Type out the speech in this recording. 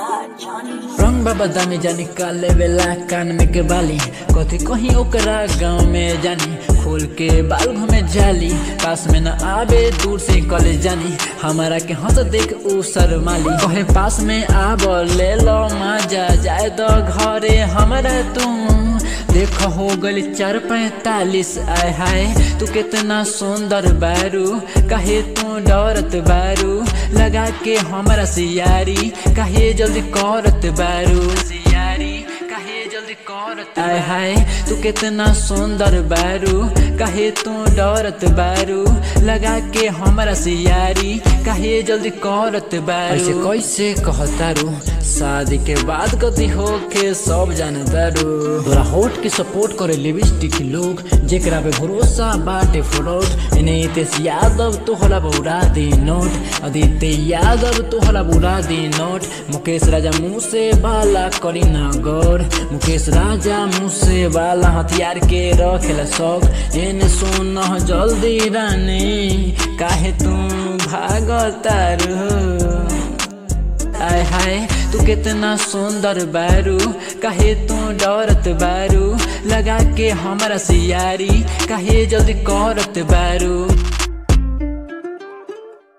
रंग बाबा दामी जानी काले बेला कान में के बाली कथी कहीं ओकरा गाँव में जानी खोल के बाल घूमे जाली पास में न आवे दूर से कॉलेज जानी हमारा के हंस देख उ शर्माली कहे पास में आब ले लो मजा जाए तो घरे हमारा तुम देख हो गली 4:45 आय हाय तू कितना सुंदर बारू कहे तू डरत बारू लगा के हमारा सियारी कहे जल्दी करत बारू सियारी कहे जल्दी करत आय हाय तू कितना सुंदर बारू कहे तू डरत बारू लगा के हमारा सियारी कहे जल्दी करत बारू ऐसे कैसे कहतारू शादी के बाद कथी हो के सब जानतारू तोरा होठ के सपोर्ट करे लिपस्टिक लोग जेकरा पे भरोसा बाटे फ्रॉड इन्हें तेज यादव तोहरा बुरा दी नोट आदित्य यादव तोहरा बुरा दी नोट मुकेश राजा मुँह से बाला करी ना गौर मुकेश राजा मुँह से बाला हथियार के रखेला शौक एने सुन जल्दी रानी काहे तू भागतारू आय हाय तू कितना सुंदर बारू कहे तू डरत बारू लगा के हमारा सियारी कहे जल्दी करत बारू।